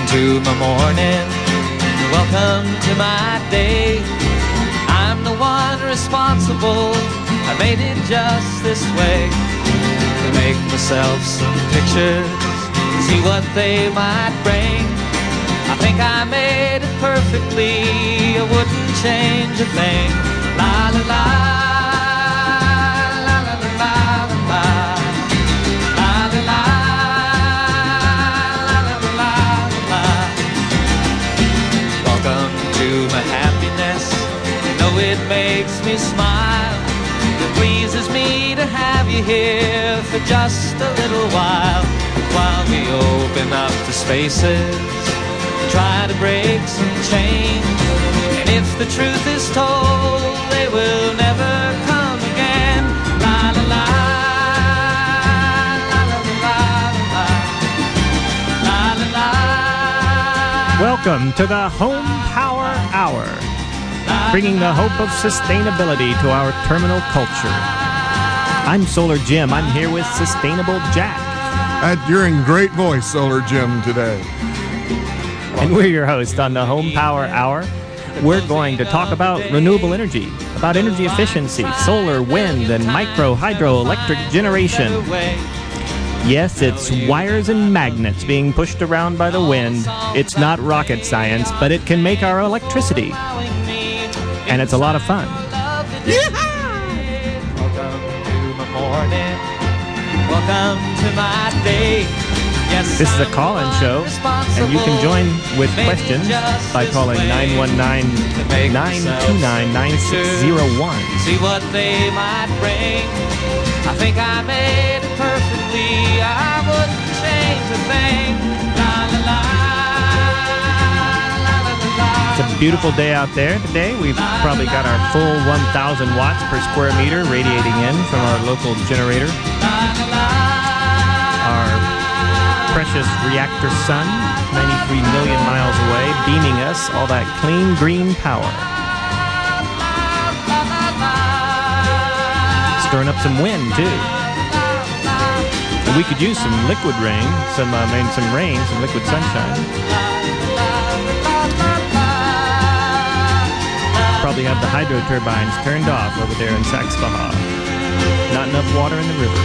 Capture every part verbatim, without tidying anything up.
to my morning, welcome to my day. I'm the one responsible, I made it just this way. To make myself some pictures, see what they might bring. I think I made it perfectly, I wouldn't change a thing. La la la, la la la la la, la la la, la la la la. Welcome to my happiness, you know it makes me smile. It pleases me to have you here for just a little while. While we open up the spaces, try to break some chains. And if the truth is told, they will never come again. La la la, la la la la, la la la. Welcome to the Home Power Hour, bringing the hope of sustainability to our terminal culture. I'm Solar Jim. I'm here with Sustainable Jack. At you're in great voice, Solar Jim, today. And we're your host on the Home Power Hour. We're going to talk about renewable energy, about energy efficiency, solar, wind, and micro hydroelectric generation. Yes, it's wires and magnets being pushed around by the wind. It's not rocket science, but it can make our electricity. And it's a lot of fun. Welcome to my morning, welcome to my day. This is a call-in show, and you can join with questions by calling nine one nine, nine two nine, nine six zero one. See what they might bring. I think I made it perfectly, I wouldn't change a thing. La la la, la la la. It's a beautiful day out there today. We've probably got our full one thousand watts per square meter radiating in from our local generator. Our precious reactor sun, ninety-three million miles away, beaming us all that clean green power. Stirring up some wind, too. And we could use some liquid rain, some, uh, maybe some rain, some liquid sunshine. Probably have the hydro turbines turned off over there in Saxe-Baja. Not enough water in the river.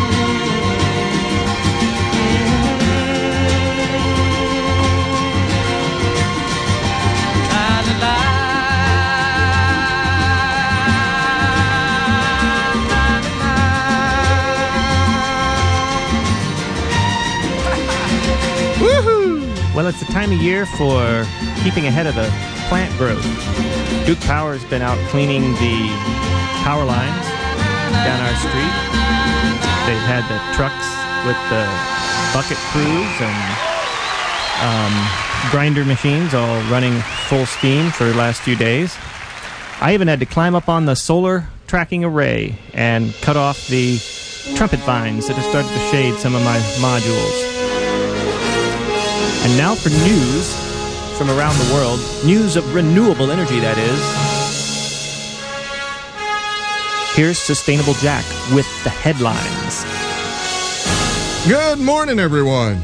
Well, it's the time of year for keeping ahead of the plant growth. Duke Power's been out cleaning the power lines down our street. They've had the trucks with the bucket crews and um, grinder machines all running full steam for the last few days. I even had to climb up on the solar tracking array and cut off the trumpet vines that have started to shade some of my modules. And now for news from around the world, news of renewable energy, that is. Here's Sustainable Jack with the headlines. Good morning, everyone.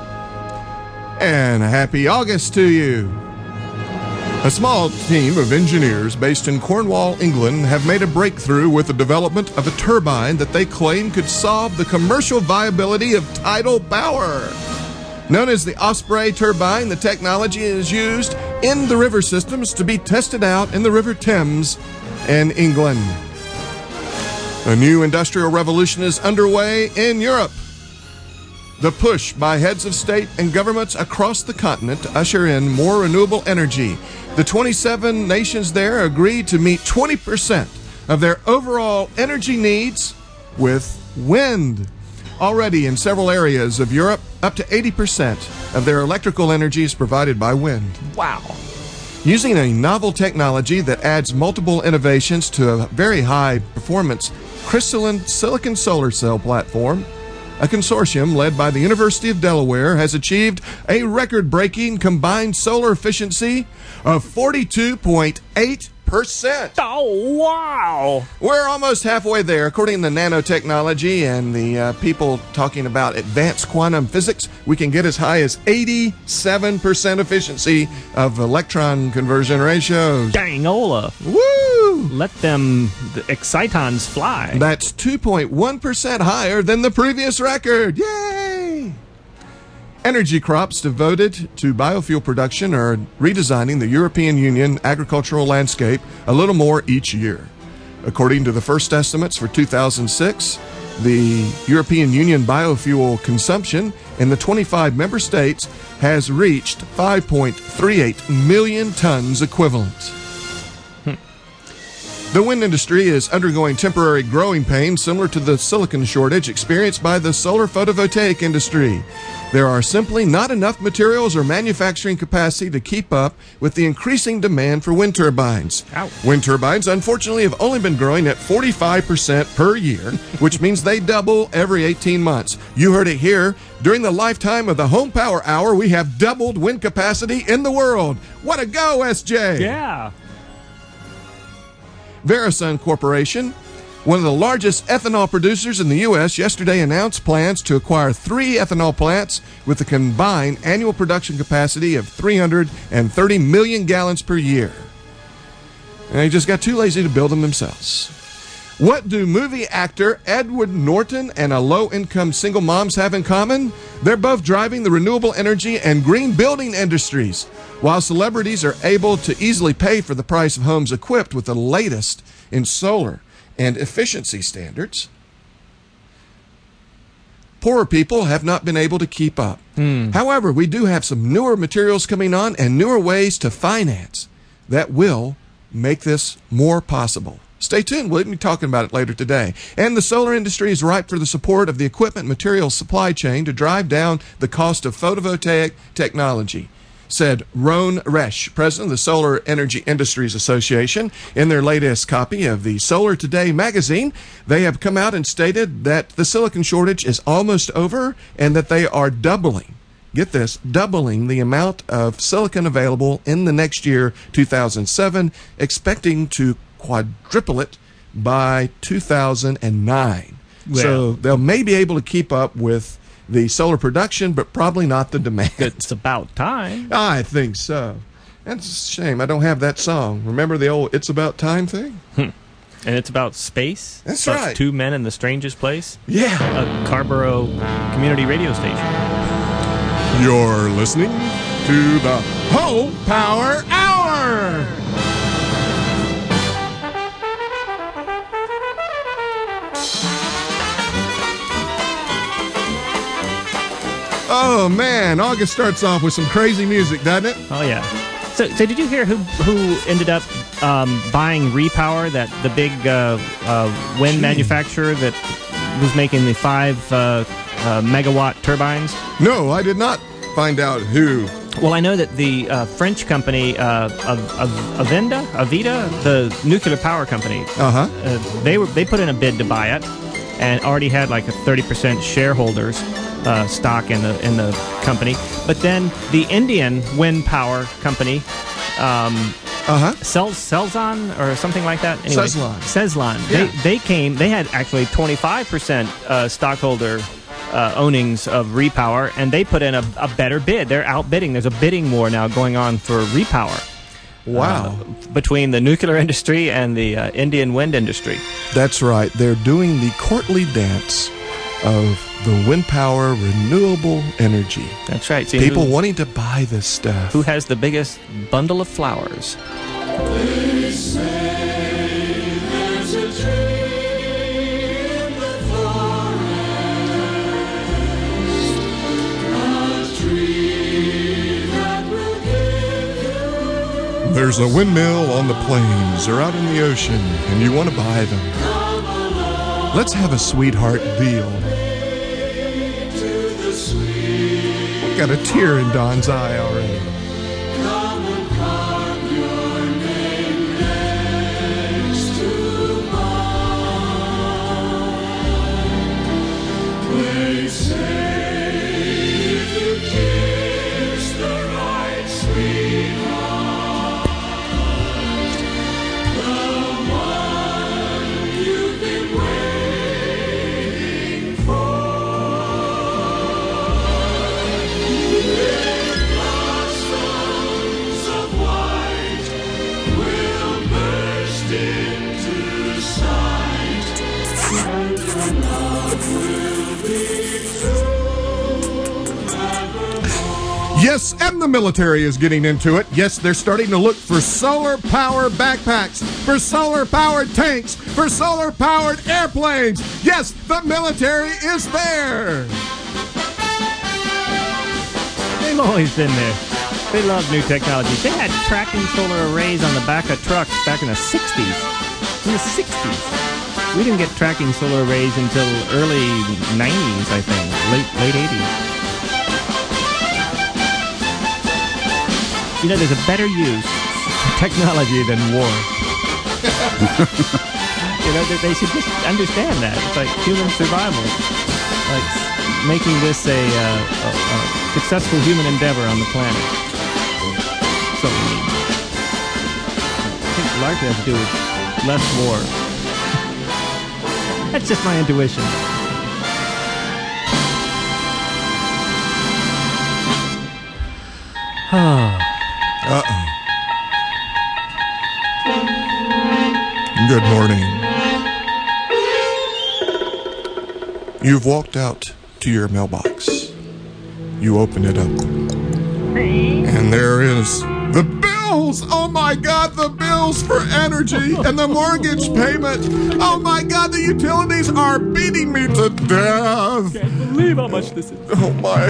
And happy August to you. A small team of engineers based in Cornwall, England, have made a breakthrough with the development of a turbine that they claim could solve the commercial viability of tidal power. Known as the Osprey turbine, the technology is used in the river systems to be tested out in the River Thames in England. A new industrial revolution is underway in Europe. The push by heads of state and governments across the continent to usher in more renewable energy. The twenty-seven nations there agreed to meet twenty percent of their overall energy needs with wind. Already in several areas of Europe, up to eighty percent of their electrical energy is provided by wind. Wow. Using a novel technology that adds multiple innovations to a very high performance crystalline silicon solar cell platform, a consortium led by the University of Delaware has achieved a record-breaking combined solar efficiency of forty-two point eight percent. Oh, wow. We're almost halfway there. According to nanotechnology and the uh, people talking about advanced quantum physics, we can get as high as eighty-seven percent efficiency of electron conversion ratios. Dang-ola. Woo! Let them, the excitons fly. That's two point one percent higher than the previous record. Yay! Energy crops devoted to biofuel production are redesigning the European Union agricultural landscape a little more each year. According to the first estimates for two thousand six, the European Union biofuel consumption in the twenty-five member states has reached five point three eight million tons equivalent. The wind industry is undergoing temporary growing pains similar to the silicon shortage experienced by the solar photovoltaic industry. There are simply not enough materials or manufacturing capacity to keep up with the increasing demand for wind turbines. Ow. Wind turbines, unfortunately, have only been growing at forty-five percent per year, which means they double every eighteen months. You heard it here. During the lifetime of the Home Power Hour, we have doubled wind capacity in the world. What a go, S J! Yeah. Verisun Corporation, one of the largest ethanol producers in the U S, yesterday announced plans to acquire three ethanol plants with a combined annual production capacity of three hundred thirty million gallons per year. And they just got too lazy to build them themselves. What do movie actor Edward Norton and a low-income single moms have in common? They're both driving the renewable energy and green building industries. While celebrities are able to easily pay for the price of homes equipped with the latest in solar and efficiency standards, poorer people have not been able to keep up. Mm. However, we do have some newer materials coming on and newer ways to finance that will make this more possible. Stay tuned. We'll be talking about it later today. And the solar industry is ripe for the support of the equipment materials supply chain to drive down the cost of photovoltaic technology, said Ron Resch, president of the Solar Energy Industries Association. In their latest copy of the Solar Today magazine, they have come out and stated that the silicon shortage is almost over and that they are doubling, get this, doubling the amount of silicon available in the next year, two thousand seven, expecting to quadruple it by two thousand nine. Well, so they'll may be able to keep up with the solar production, but probably not the demand. It's about time. I think so. That's a shame. I don't have that song. Remember the old It's About Time thing? Hmm. And it's about space. That's Plus right. Two Men in the Strangest Place. Yeah. A Carborough community radio station. You're listening to the Home Power Hour. Oh, man. August starts off with some crazy music, doesn't it? Oh, yeah. So, so did you hear who who ended up um, buying Repower, that the big uh, uh, wind Gee. manufacturer that was making the five uh, uh, megawatt turbines? No, I did not find out who. Well, I know that the uh, French company, uh, of, of Avenda, Avida, the nuclear power company, Uh-huh. uh, they were they put in a bid to buy it, and already had like a thirty percent shareholders uh, stock in the in the company. But then the Indian wind power company, um, Uh-huh. Cel- Celzon or something like that. Anyway, Cezlon. Cezlon. Yeah. They they came. They had actually twenty-five percent uh, stockholder uh, ownings of Repower, and they put in a, a better bid. They're outbidding. There's a bidding war now going on for Repower. Wow. Uh, between the nuclear industry and the uh, Indian wind industry. That's right. They're doing the courtly dance of the wind power renewable energy. That's right. See, People who, wanting to buy this stuff. who has the biggest bundle of flowers? They say there's a tree in the forest, a tree that will give you. There's a windmill on the plains or out in the ocean, and you want to buy them. Let's have a sweetheart deal. To the sweet, Got a tear in Don's eye already. come and carve your name next to mine. They say if you kiss the right sweetheart, Yes, and the military is getting into it. Yes, they're starting to look for solar-powered backpacks, for solar-powered tanks, for solar-powered airplanes. Yes, the military is there. They've always been there. They love new technology. They had tracking solar arrays on the back of trucks back in the sixties. In the sixties. We didn't get tracking solar arrays until early nineties, I think. Late, late eighties. You know, there's a better use for technology than war. You know, they, they should just understand that. It's like human survival. Like making this a, uh, a, a successful human endeavor on the planet. So we need. I think it largely has to do with less war. That's just my intuition. Ah. Uh-oh. Good morning. You've walked out to your mailbox. You open it up. And there is the bills. Oh my God, the bills for energy and the mortgage payment. Oh my God, the utilities are beating me to death. Can't believe how much this is. Oh my.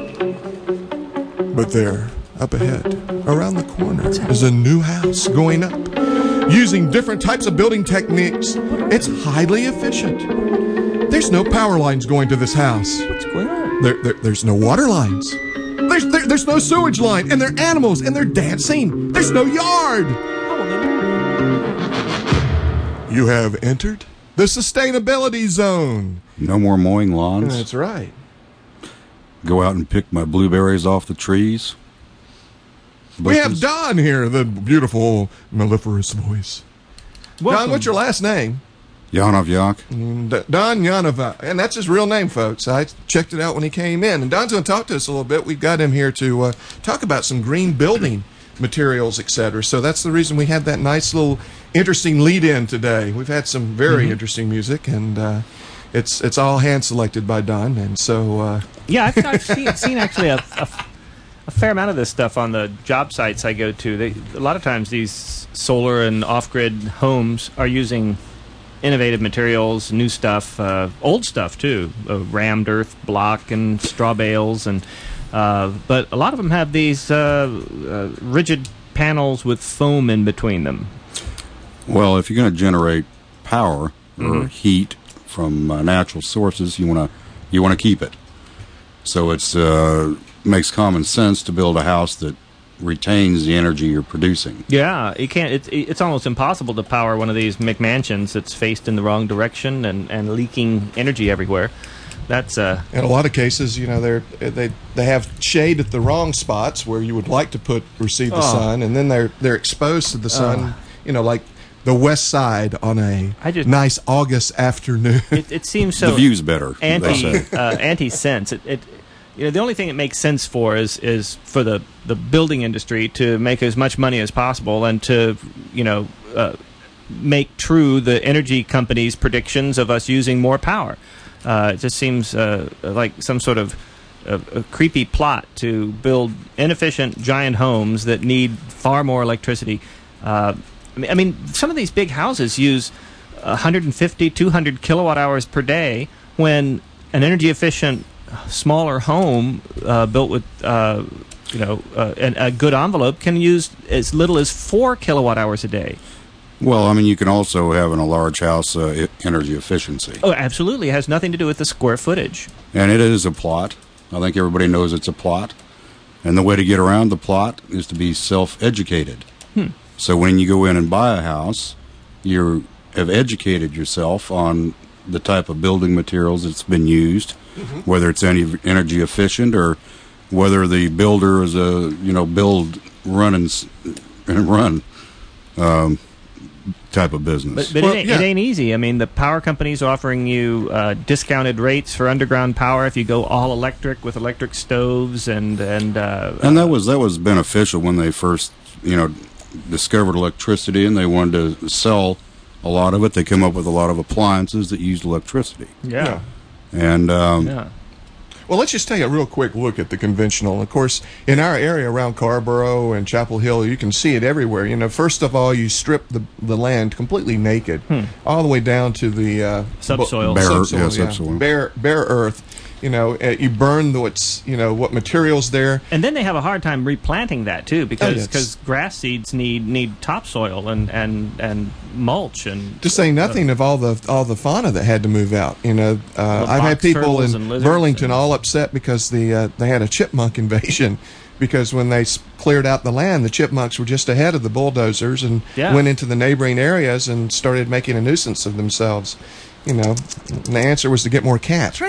But there, up ahead, around the corner, is a new house going up. Using different types of building techniques. It's highly efficient. There's no power lines going to this house. What's going on? There, there, there's no water lines. There's, there, there's no sewage line. And they're animals, and they're dancing. There's no yard. You have entered the sustainability zone. No more mowing lawns. That's right. Go out and pick my blueberries off the trees. We have Bushes. Don here, the beautiful, mellifluous voice. Welcome. Don, what's your last name? Yanovyak. D- Don Yanova. And that's his real name, folks. I checked it out when he came in. And Don's going to talk to us a little bit. We've got him here to uh, talk about some green building materials, et cetera. So that's the reason we had that nice little interesting lead-in today. We've had some very mm-hmm. interesting music, and uh, it's it's all hand-selected by Don. And so... Uh, yeah, I've, I've seen, seen actually a... a A fair amount of this stuff on the job sites I go to. They, a lot of times these solar and off-grid homes are using innovative materials, new stuff, uh, old stuff too, uh, rammed earth block and straw bales, and uh, but a lot of them have these uh, uh, rigid panels with foam in between them. Well, if you're going to generate power or mm-hmm. heat from uh, natural sources, you want to you want to keep it. So it's uh, makes common sense to build a house that retains the energy you're producing. Yeah, you can't. It's it's almost impossible to power one of these McMansions that's faced in the wrong direction and, and leaking energy everywhere. That's uh. In a lot of cases, you know, they're they they have shade at the wrong spots where you would like to put receive the oh. sun, and then they're they're exposed to the sun. Oh. You know, like the west side on a I just, nice August afternoon. It, it seems so. The view's better. Anti uh, anti sense. It, it you know the only thing it makes sense for is is for the the building industry to make as much money as possible and to you know uh, make true the energy companies' predictions of us using more power. Uh, it just seems uh, like some sort of a, a creepy plot to build inefficient giant homes that need far more electricity. Uh, I mean, I mean, some of these big houses use one hundred fifty, two hundred kilowatt hours per day when an energy efficient smaller home uh, built with uh, you know uh, an, a good envelope can use as little as four kilowatt hours a day. Well, I mean, you can also have in a large house uh, energy efficiency. Oh, absolutely. It has nothing to do with the square footage. And it is a plot. I think everybody knows it's a plot. And the way to get around the plot is to be self-educated. Hmm. So when you go in and buy a house, you have educated yourself on the type of building materials that's been used, mm-hmm. whether it's any energy efficient or whether the builder is a, you know, build, run, and, and run. Um, type of business. But, but well, it, ain't, yeah. it ain't easy. I mean, the power companies offering you uh, discounted rates for underground power if you go all electric with electric stoves and and uh, and that was that was beneficial when they first you know discovered electricity and they wanted to sell a lot of it. They come up with a lot of appliances that use electricity. Yeah. And um, Yeah. Well, let's just take a real quick look at the conventional. Of course, in our area around Carborough and Chapel Hill, you can see it everywhere. You know, first of all, you strip the the land completely naked, all the way down to the uh, Subsoil. bu- Bare- subsoil, yeah, subsoil. bare bare earth. You know, uh, you burn the, what's you know what materials there. And then they have a hard time replanting that too, because yes. because grass seeds need need topsoil and and and mulch and To say nothing of all the all the fauna that had to move out. You know, uh, The I've had box people turtles in and lizards Burlington and- all upset because the uh, they had a chipmunk invasion. Because when they s- cleared out the land, the chipmunks were just ahead of the bulldozers and Yeah. went into the neighboring areas and started making a nuisance of themselves. You know, and the answer was to get more cats.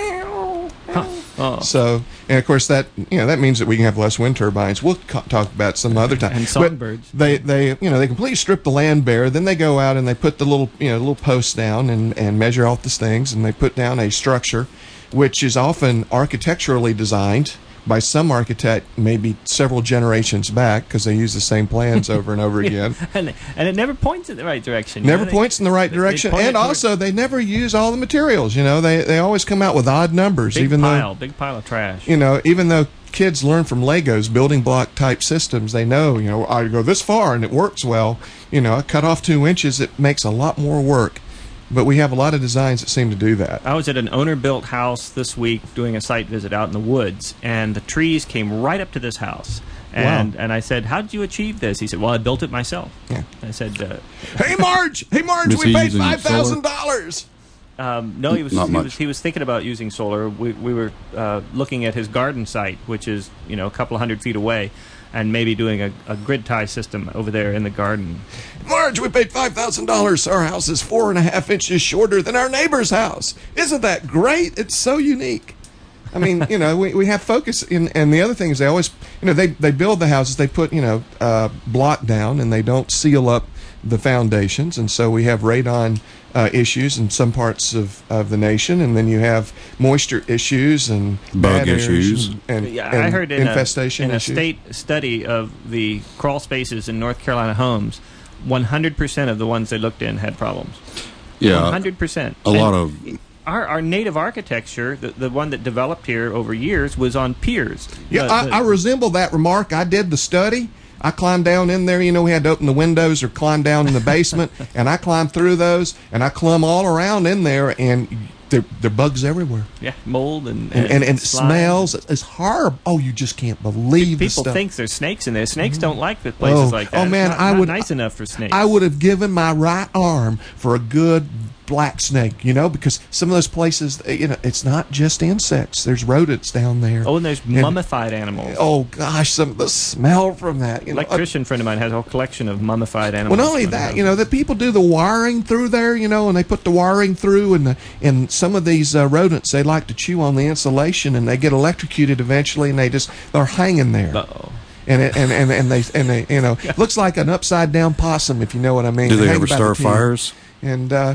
Oh. So, and of course that you know that means that we can have less wind turbines. We'll co- talk about some other time. And But songbirds. They they you know they completely strip the land bare. Then they go out and they put the little you know little posts down and and measure out the things, and they put down a structure, which is often architecturally designed by some architect maybe several generations back because they use the same plans over and over again. and and it never points in the right direction. you Never know, they- points in the right they- they direction, point it and toward- also they never use all the materials. You know, they they always come out with odd numbers, big even pile, though big pile of trash. you know, even though kids learn from Legos, building block type systems, they know, you know, I go this far and it works well. You know, I cut off two inches, it makes a lot more work. But we have a lot of designs that seem to do that. I was at an owner-built house this week doing a site visit out in the woods, and the trees came right up to this house. And Wow. and I said, "How did you achieve this?" He said, "Well, I built it myself." Yeah. I said, uh, Hey, Marge! Hey, Marge, Was we he paid using five thousand dollars! um, "No, he was Not he much. was he was thinking about using solar. We we were uh, looking at his garden site, which is you know a couple of hundred feet away, and maybe doing a, a grid tie system over there in the garden." Marge, we paid five thousand dollars. Our house is four and a half inches shorter than our neighbor's house. Isn't that great? It's so unique. I mean, you know, we, we have focus. In, and the other thing is they always, you know, they, they build the houses, they put, you know, uh, block down, and they don't seal up the foundations. And so we have radon uh, issues in some parts of, of the nation. And then you have moisture issues and Bug bad airs issues. And, and, Yeah, and I heard in infestation a, in a issues. state study of the crawl spaces in North Carolina homes, one hundred percent of the ones they looked in had problems. Yeah, one hundred percent. a lot of Our, our native architecture, the, the one that developed here over years, was on piers. Yeah, The- I, the- I resemble that remark. I did the study. I climbed down in there. You know, we had to open the windows or climb down in the basement, and I climbed through those, and I clumb all around in there, and there, there are bugs everywhere. yeah, mold and And, and, and it slime. smells. It's horrible. Oh, you just can't believe the People stuff. think there's snakes in there. Snakes don't like the places Oh. like that. Oh, It's man, not- I not would- nice enough for snakes. I would have given my right arm for a good black snake, you know, because some of those places, you know, it's not just insects. There's rodents down there. Oh, and there's mummified animals. Oh, gosh, some of the smell from that. You know, Electrician friend of mine has a whole collection of mummified animals. Well, not only around the that, house. you know, the people do the wiring through there, you know, and they put the wiring through, and the, and some of these uh, rodents, they like to chew on the insulation, and they get electrocuted eventually, and they just they're hanging there, Uh-oh. and it, and and and they and they you know looks like an upside down possum, if you know what I mean. do they hang ever by start the teeth. fires? And uh,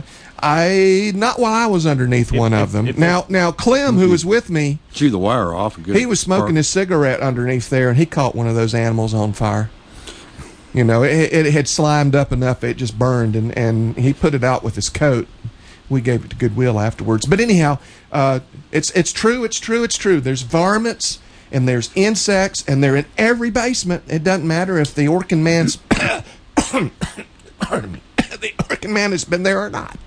I not while I was underneath one if- of them. if now now Clem, who was with me, Chew the wire off. a Good he was smoking his cigarette underneath there, and he caught one of those animals on fire. You know, it, it had slimed up enough it just burned, and, and he put it out with his coat. We gave it to Goodwill afterwards. But anyhow, uh, it's it's true, it's true, it's true. There's varmints and there's insects, and they're in every basement. It doesn't matter if the Orkin man's pardon me, the Orkin man has been there or not.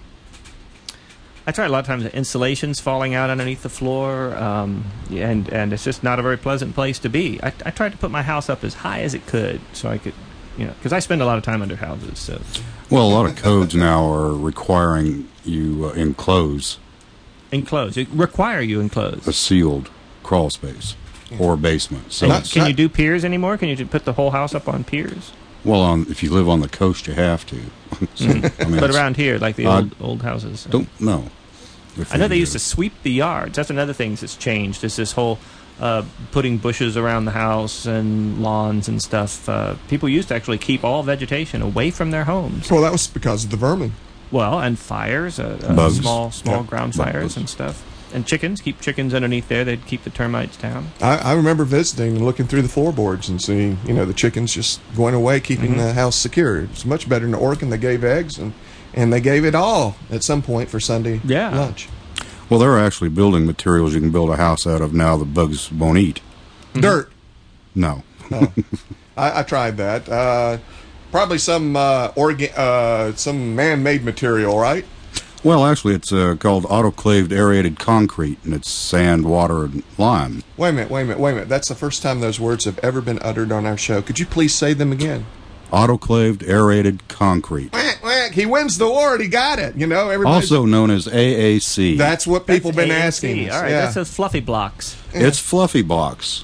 I try a lot of times. The insulation's falling out underneath the floor, um, and and it's just not a very pleasant place to be. I, I tried to put my house up as high as it could, so I could, you know, because I spend a lot of time under houses. So Well, a lot of codes now are requiring you uh, enclose enclose, it require you enclose. a sealed crawl space or basement. So, Not- it's- Can you do piers anymore? Can you just put the whole house up on piers? well, on if you live on the coast, you have to. So, I mean, But it's- around here, like the Uh, old old houses. don't know. If I know they do. used to sweep the yards. That's another thing that's changed. Is this whole uh, putting bushes around the house and lawns and stuff. Uh, people used to actually keep all vegetation away from their homes. Well, that was because of the vermin. Well, and fires, uh, uh, Bugs. small small Yeah, ground bugs. fires and stuff. And chickens, keep chickens underneath there. They'd keep the termites down. I, I remember visiting and looking through the floorboards and seeing, you know, the chickens just going away, keeping Mhm. the house secure. It's much better than Oregon. They gave eggs, and and they gave it all at some point for Sunday Yeah. lunch. Well, there are actually building materials you can build a house out of now that bugs won't eat. Dirt. No. Oh. I, I tried that. Uh, probably some uh, orga- uh, some man-made material, right? Well, actually, it's uh, called autoclaved aerated concrete, and it's sand, water, and lime. Wait a minute, wait a minute, wait a minute. That's the first time those words have ever been uttered on our show. Could you please say them again? Autoclaved aerated concrete. Whack, whack. He wins the award. He got it. You know, everybody's... Also known as A A C. That's what people That's been A A C. asking us. All right, yeah. that's those fluffy blocks. It's fluffy blocks.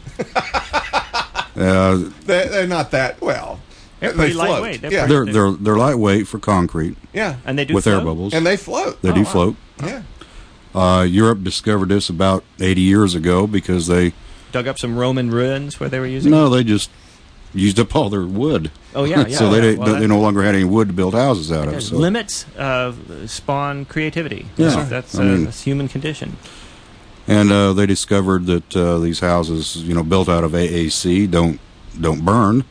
uh, They, they're not that, well, They're they pretty float. lightweight. They're yeah. pretty- they're they're they're lightweight for concrete yeah. And they do with float? air bubbles. And they float. They Oh, do wow. float. Yeah. Uh, Europe discovered this about eighty years ago because they Dug up some Roman ruins where they were using no, it? they just used up all their wood. Oh, yeah, yeah. so they yeah. didn't- Well, they that- no longer had any wood to build houses out of. So. Limits uh, spawn creativity. Yeah. That's, that's, I uh, mean- that's human condition. And uh, they discovered that uh, these houses, you know, built out of A A C don't don't burn.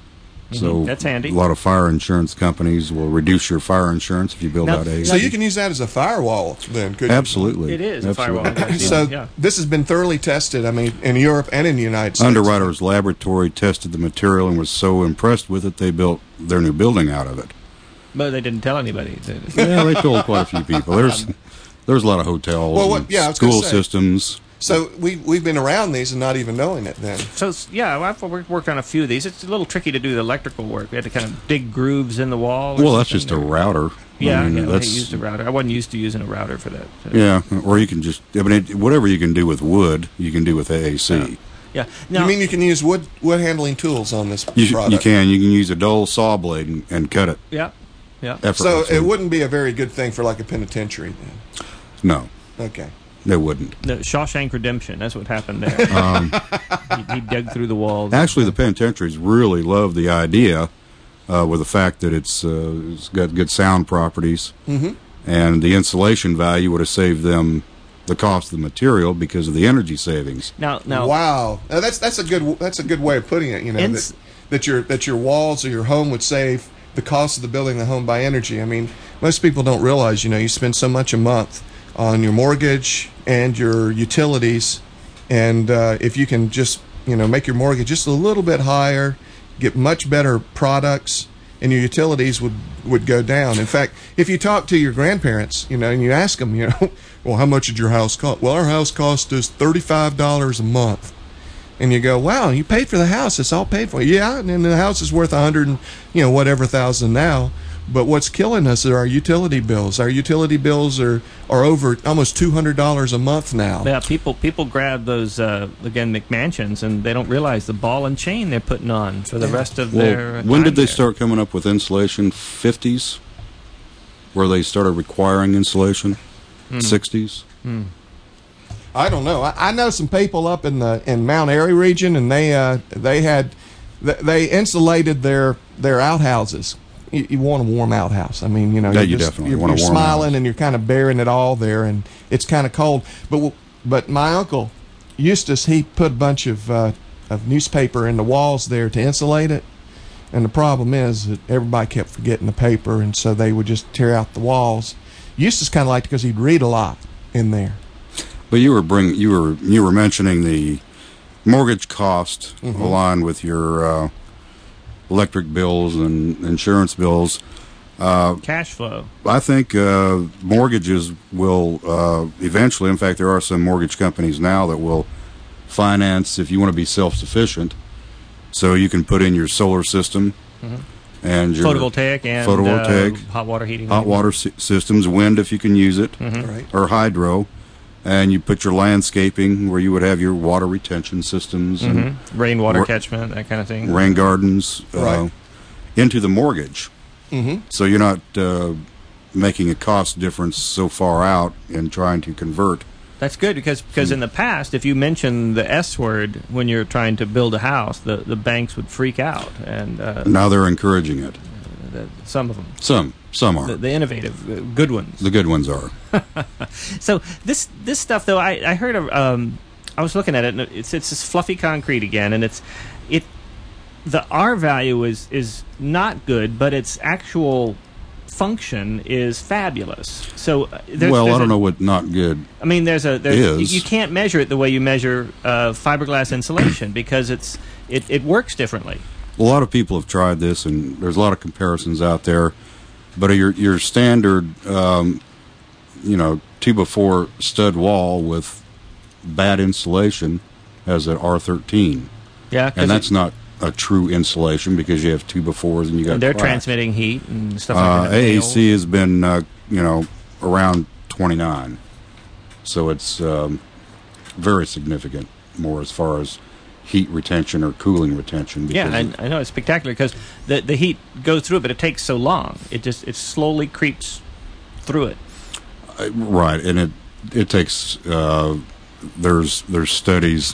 So That's handy. A lot of fire insurance companies will reduce your fire insurance if you build Now- out A A C. So you can use that as a firewall then, couldn't you? Absolutely. It is a Absolutely. firewall. So yeah. this has been thoroughly tested, I mean, in Europe and in the United States. Underwriters Laboratory tested the material and was so impressed with it they built their new building out of it. But they didn't tell anybody. Yeah, they told quite a few people. There's there's a lot of hotels, Well, what- and yeah, I was gonna school say. systems. So we, we've been around these and not even knowing it then. So, it's- yeah, I've wor- worked on a few of these. It's a little tricky to do the electrical work. We had to kind of dig grooves in the wall. or Well, that's something. just a router. Yeah, I mean, yeah, I that's used a router. I wasn't used to using a router for that. so- yeah. Or you can just I mean, it, whatever you can do with wood, you can do with A A C. Yeah. Now, you mean you can use wood wood handling tools on this You, product? you can you can use a dull saw blade and, and cut it yeah, yeah. So effortlessly. it wouldn't be a very good thing for like a penitentiary then. No, Okay. it wouldn't. The Shawshank Redemption. That's what happened there. Um, he, he dug through the walls. Actually, the penitentiaries really love the idea uh, with the fact that it's, uh, it's got good sound properties, Mm-hmm. and the insulation value would have saved them the cost of the material because of the energy savings. Now, now, Wow. Now that's that's a good that's a good way of putting it. You know Ins- that, that your that your walls or your home would save the cost of the building the home by energy. I mean, most people don't realize. You know, you spend so much a month on your mortgage and your utilities, and uh, if you can just you know make your mortgage just a little bit higher, get much better products, and your utilities would would go down. In fact, if you talk to your grandparents, you know, and you ask them, you know, well, how much did your house cost? Well, our house cost us thirty-five dollars a month. And you go, wow, you paid for the house. It's all paid for. Yeah, and then the house is worth a hundred and you know whatever thousand now. But what's killing us are our utility bills. Our utility bills are, are over almost two hundred dollars a month now. yeah, people people grab those uh, again McMansions, and they don't realize the ball and chain they're putting on for the rest of Well, their. when time did they there. start coming up with insulation? fifties, where they started requiring insulation. sixties. I don't know. I, I know some people up in the in Mount Airy region, and they uh, they had th- they insulated their their outhouses. You, you want a warm outhouse. I mean, you know, Yeah, you're you just- definitely you're, want a you're warm smiling house. and you're kind of bearing it all there, and it's kind of cold. But w- but my uncle Eustace, he put a bunch of uh, of newspaper in the walls there to insulate it. And the problem is that everybody kept forgetting the paper, and so they would just tear out the walls. Eustace kind of liked it because he'd read a lot in there. But you were bring you were you were mentioning the mortgage cost Mm-hmm. aligned with your uh, electric bills and insurance bills. cash flow? I think uh, mortgages will uh, eventually. In fact, there are some mortgage companies now that will finance if you want to be self-sufficient. So you can put in your solar system and your Photovoltaic and photovoltaic, uh, hot water heating. hot water sy- systems, wind if you can use it, Right. or hydro. And you put your landscaping where you would have your water retention systems and Mhm. rainwater Ra- catchment, that kind of thing. rain gardens uh, Right. into the mortgage. Mm-hmm. So you're not uh, making a cost difference so far out in trying to convert. That's good because because in the past, if you mention the S word when you're trying to build a house, the, the banks would freak out, and uh, Now they're encouraging it. the, some of them, Some, some are. the, the innovative, uh, good ones. The good ones are. So this this stuff though, I I heard of, um I was looking at it, and it's it's this fluffy concrete again, and it's it the R value is is not good, but its actual function is fabulous. So uh, there's, well, there's I don't a, know what not good I mean, there's a there's, is. You, you can't measure it the way you measure uh, fiberglass insulation because it's it, it works differently. A lot of people have tried this, and there's a lot of comparisons out there. But your your standard, um, you know, two by four stud wall with bad insulation has an R thirteen, Yeah, and that's not a true insulation because you have two by fours and you got. And they're cracks. transmitting heat and stuff Uh, like that. A A C has been, uh, you know, around twenty-nine, so it's um, very significant more as far as heat retention or cooling retention. Yeah, because I, I know it's spectacular because the the heat goes through it, but it takes so long. It just it slowly creeps through it. Uh, right, and it it takes uh, there's there's studies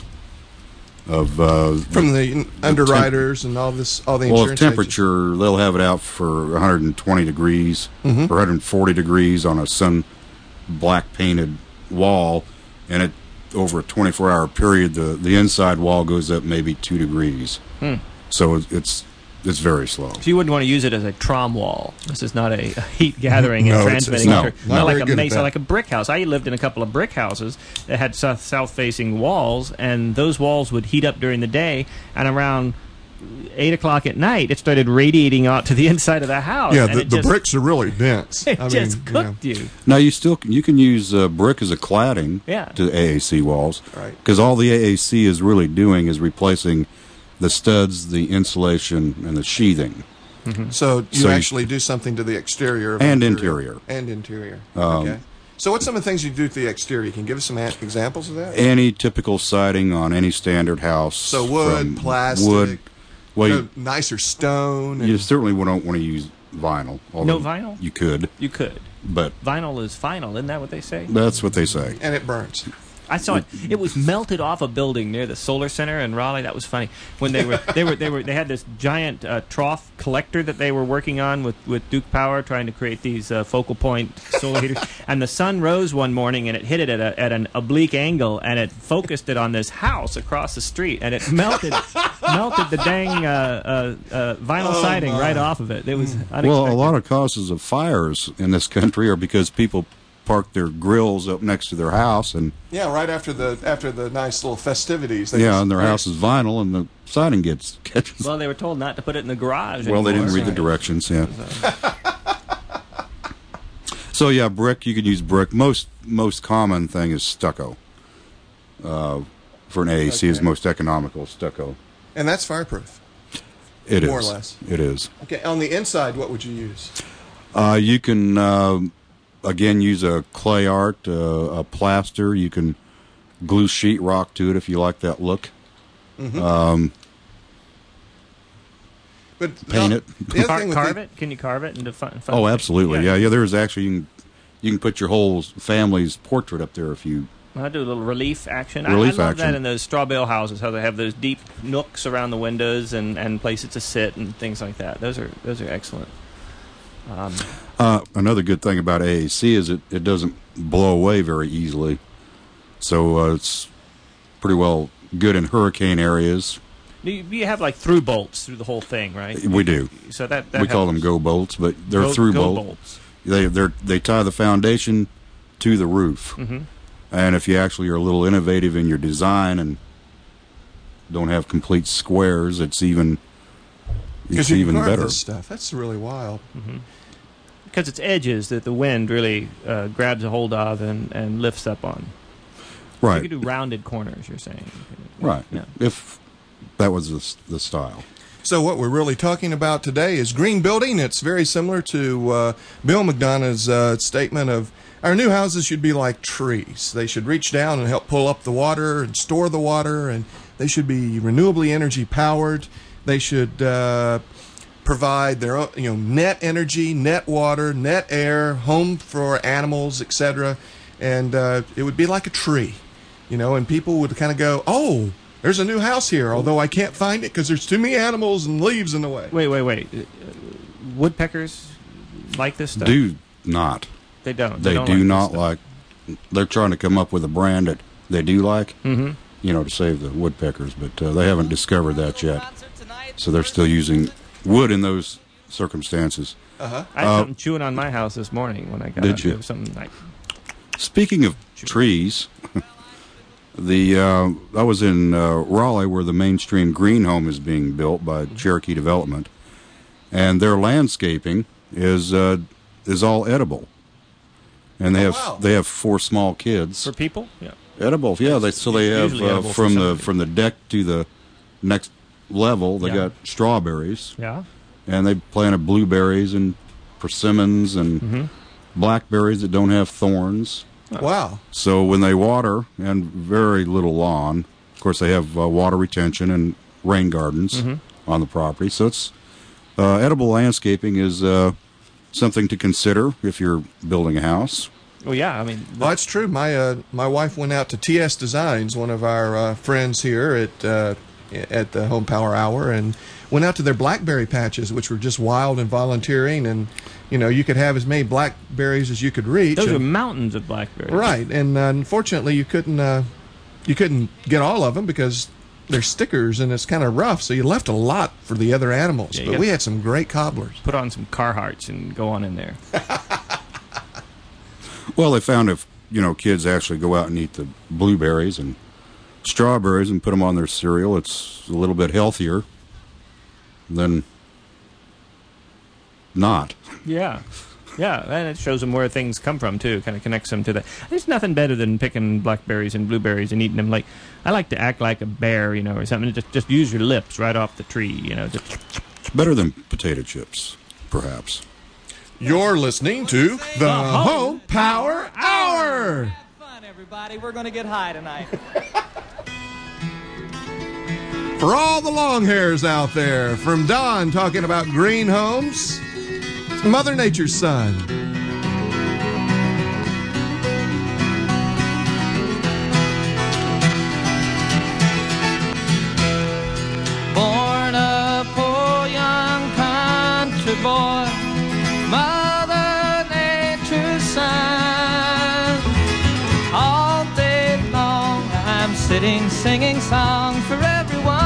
of uh, From the underwriters and all this, all the well, insurance temperature. They'll have it out for one hundred twenty degrees Mhm. or one hundred forty degrees on a sun black painted wall, and it over a twenty-four hour period, the the inside wall goes up maybe two degrees. Hmm. So it's it's it's very slow. So you wouldn't want to use it as a trom wall. This is not a, a heat gathering No, and it's- transmitting. it's not. It's Not like very a good at mesa, that. like a brick house. I lived in a couple of brick houses that had south south facing walls, and those walls would heat up during the day, and around eight o'clock at night, it started radiating out to the inside of the house. Yeah, and the, it the just, bricks are really dense. It I just mean, cooked you. Now you still can, you can use uh, brick as a cladding Yeah. to A A C walls, Right. Because all the A A C is really doing is replacing the studs, the insulation, and the sheathing. So you So you- actually do something to the exterior of And the interior. and interior. Um, okay. So what's some of the things you do to the exterior? Can you give us some a- examples of that? Any typical siding on any standard house. So wood, from plastic, wood. Well, no, you, nicer stone. And, you certainly don't want to use vinyl. although No vinyl? You could, You could. but Vinyl is final, isn't that what they say? that's what they say. and it burns. I saw it. It was melted off a building near the Solar Center in Raleigh. That was funny. When they were, they were, they were, they had this giant uh, trough collector that they were working on with, with Duke Power, trying to create these uh, focal point solar heaters. And the sun rose one morning, and it hit it at, a, at an oblique angle, and it focused it on this house across the street, and it melted, melted the dang uh, uh, uh, vinyl Oh, siding my. right off of it. It was unexpected. Well, a lot of causes of fires in this country are because people park their grills up next to their house, and Yeah, right after the after the nice little festivities. they yeah, just- and their house is vinyl, and the siding gets catches. Well, they were told not to put it in the garage. Well, they didn't anymore. read the directions. Yeah. So yeah, brick. You could use brick. Most most common thing is stucco. Uh, for an A A C is Okay. most economical stucco. And that's fireproof. It is More or less. It is. Okay, on the inside, what would you use? Uh, you can uh, again use a clay art, uh, a plaster. You can glue sheetrock to it if you like that look. Um, But Paint no, it. The other Car- thing with carve the- it? Can you carve it into fun? fun oh, absolutely. Yeah, Yeah. yeah. There's actually you can, you can put your whole family's portrait up there if you. I do a little relief action. Relief I, I love action. that in those straw bale houses, how they have those deep nooks around the windows and, and places to sit and things like that. Those are those are excellent. Um, Uh, another good thing about A A C is it, it doesn't blow away very easily. So uh, it's pretty well good in hurricane areas. you, you have like through bolts through the whole thing, right? We do. So that, that we call them helps. go bolts, but they're Go- through go bolt. bolts. They they they tie the foundation to the roof. Mm-hmm. And if you actually are a little innovative in your design and don't have complete squares, it's even Because it's you even can carve better. this stuff. That's really wild. Because it's edges that the wind really uh, grabs a hold of and, and lifts up on. You Right, could do rounded corners, you're saying. right. Yeah. If that was the, s- the style. So what we're really talking about today is green building. It's very similar to uh, Bill McDonough's uh, statement of our new houses should be like trees. They should reach down and help pull up the water and store the water, and they should be renewably energy powered. They should uh, provide their own, you know, net energy, net water, net air, home for animals, et cetera. And uh, it would be like a tree, you know, and people would kind of go, oh, there's a new house here, although I can't find it because there's too many animals and leaves in the way. Wait, wait, wait. Uh, Woodpeckers like this stuff? Do not. They don't. They, don't do like this not stuff. like. They're trying to come up with a brand that they do like, Mm-hmm. you know, to save the woodpeckers, but uh, they haven't discovered that yet. So they're still using wood in those circumstances. Uh-huh. I had Uh, something chewing on my house this morning when I got Did out. you? It was something like, Speaking of trees, the uh, I was in uh, Raleigh where the mainstream green home is being built by Cherokee Development, and their landscaping is uh, is all edible, and they Oh, have wow. they have four small kids. for people? Yeah. Edible, yeah. They so they have Usually uh, edible for from the somebody. from the deck to the next level. They Yeah. got strawberries, Yeah. and they planted blueberries and persimmons and Mhm. blackberries that don't have thorns. Wow. So when they water, and very little lawn, of course they have uh, water retention and rain gardens Mhm. on the property. So it's uh, edible landscaping is uh, something to consider if you're building a house. Well, yeah. I mean, Well, that's true. My uh, my wife went out to T S Designs, one of our uh, friends here at uh, at the Home Power Hour, and went out to their blackberry patches, which were just wild and volunteering. And you know, you could have as many blackberries as you could reach. those are and- mountains of blackberries. right. And uh, unfortunately, you couldn't uh, you couldn't get all of them because they're stickers and it's kind of rough. So you left a lot for the other animals. Yeah, you but got- we had some great cobblers. Put on some Carhartts and go on in there. Well, they found if you know kids actually go out and eat the blueberries and strawberries and put them on their cereal, it's a little bit healthier than not. Yeah. Yeah, and it shows them where things come from, too. Kind of connects them to that. There's nothing better than picking blackberries and blueberries and eating them. Like, I like to act like a bear, you know, or something. Just, just use your lips right off the tree, you know. Just, Better than potato chips, perhaps. You're listening to the Home Power Hour. Fun, everybody. We're going to get high tonight. For all the long hairs out there, from Don talking about green homes, Mother Nature's son. Born a poor young country boy, Mother Nature's son. All day long I'm sitting singing songs for everyone.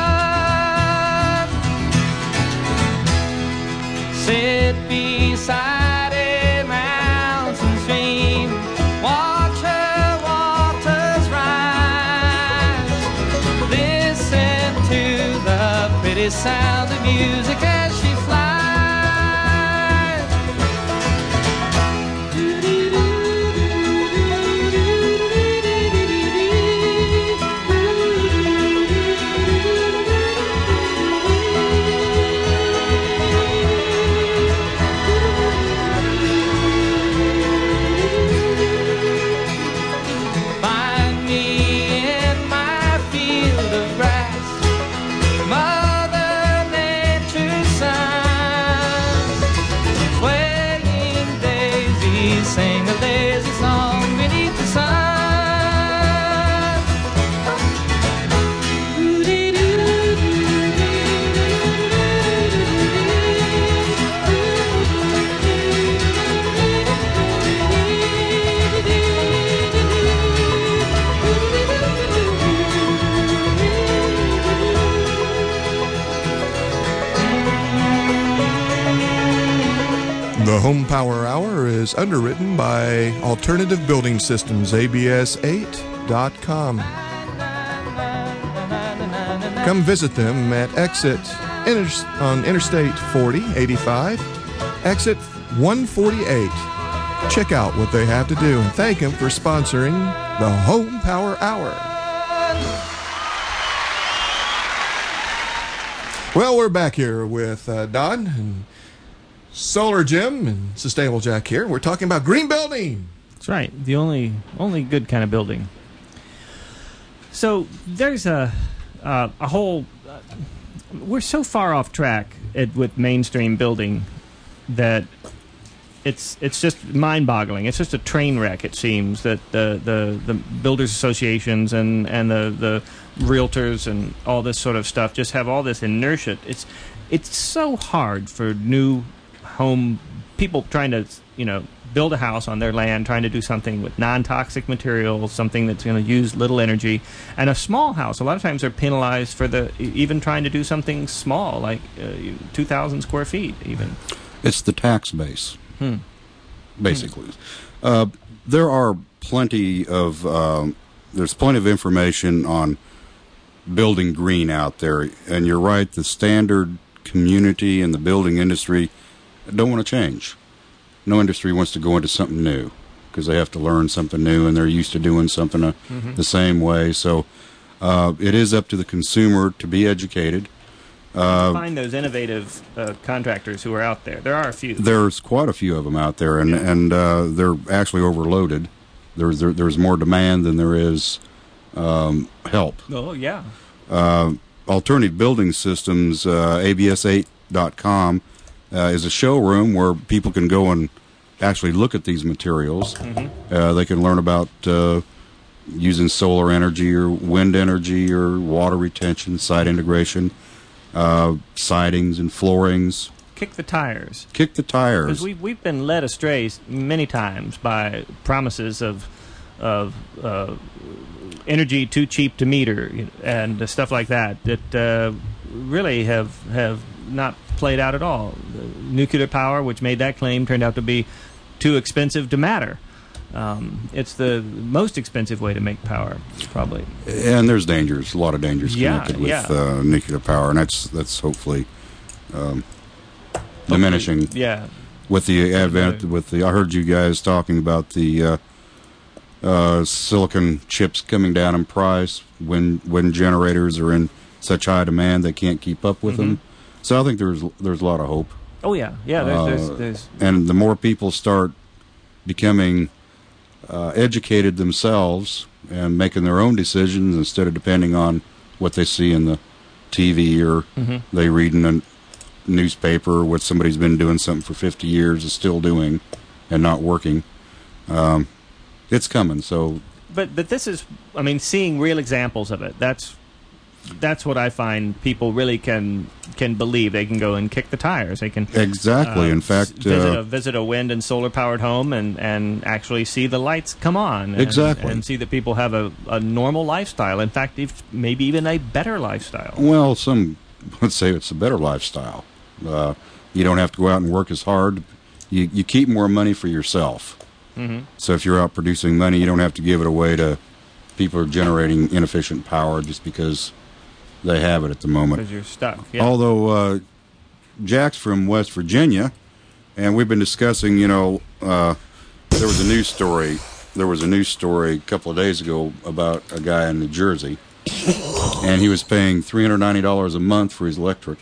Sit beside a mountain stream, watch her waters rise. Listen to the pretty sound of music as she flies. Find me in my field of grass, Mother Nature's son. Swaying daisies sing a lazy song beneath the sun. The Home Power Hour is underwritten by Alternative Building Systems, A B S eight dot com. Come visit them at exit inter- on Interstate forty eighty-five, exit one forty-eight. Check out what they have to do and thank them for sponsoring the Home Power Hour. Well, we're back here with uh, Don and Solar Jim and Sustainable Jack here. We're talking about green building. That's right. The only only good kind of building. So there's a uh, a whole. Uh, we're so far off track at, with mainstream building that it's it's just mind-boggling. It's just a train wreck. It seems that the the, the builders associations and and the the realtors and all this sort of stuff just have all this inertia. It's it's so hard for new home people trying to, you know, build a house on their land, trying to do something with non-toxic materials, something that's going to use little energy. And a small house, a lot of times they're penalized for the even trying to do something small, like uh, two thousand square feet even. It's the tax base, Hmm. basically. Uh, there are plenty of um, there's plenty of information on building green out there, and you're right. The standard community and the building industry don't want to change. No industry wants to go into something new because they have to learn something new, and they're used to doing something uh, Mm-hmm. the same way. So uh, it is up to the consumer to be educated. Uh, Find those innovative uh, contractors who are out there. There are a few. There's quite a few of them out there, and and uh, they're actually overloaded. There's there, there's more demand than there is um, help. Oh, yeah. Uh, Alternative Building Systems, uh, A B S eight dot com, uh, is a showroom where people can go and actually look at these materials. Mm-hmm. Uh, they can learn about uh, using solar energy or wind energy or water retention, site integration, uh, sidings and floorings. Kick the tires. Kick the tires. Because we've, we've been led astray s- many times by promises of of uh, energy too cheap to meter you know, and uh, stuff like that that uh, really have have not played out at all. The nuclear power, which made that claim, turned out to be too expensive to matter. Um, it's the most expensive way to make power, probably. And there's dangers, a lot of dangers Yeah, connected with yeah. uh, nuclear power, and that's that's hopefully um, diminishing Yeah. with the advent. Right. With the, I heard you guys talking about the uh, uh, silicon chips coming down in price when when generators are in such high demand they can't keep up with them. So I think there's there's a lot of hope, Oh, yeah. Yeah, there's... Uh, there's, there's and the more people start becoming uh, educated themselves and making their own decisions instead of depending on what they see in the T V or Mhm. they read in a newspaper what somebody's been doing something for fifty years is still doing and not working. Um, it's coming. So But but this is, I mean, seeing real examples of it. That's that's what I find people really can can believe. They can go and kick the tires. They can exactly. uh, in fact, s- visit uh, a visit a wind and solar powered home and, and actually see the lights come on. And, Exactly. and see that people have a, a normal lifestyle. In fact, if maybe even a better lifestyle. well, some would say it's a better lifestyle. Uh, you don't have to go out and work as hard. You you keep more money for yourself. Mm-hmm. So if you're out producing money, you don't have to give it away to people who are generating inefficient power just because they have it at the moment. Because you're stuck. Yeah. Although uh, Jack's from West Virginia, and we've been discussing, you know, uh, there was a news story. There was a news story a couple of days ago about a guy in New Jersey, and he was paying three hundred ninety dollars a month for his electric.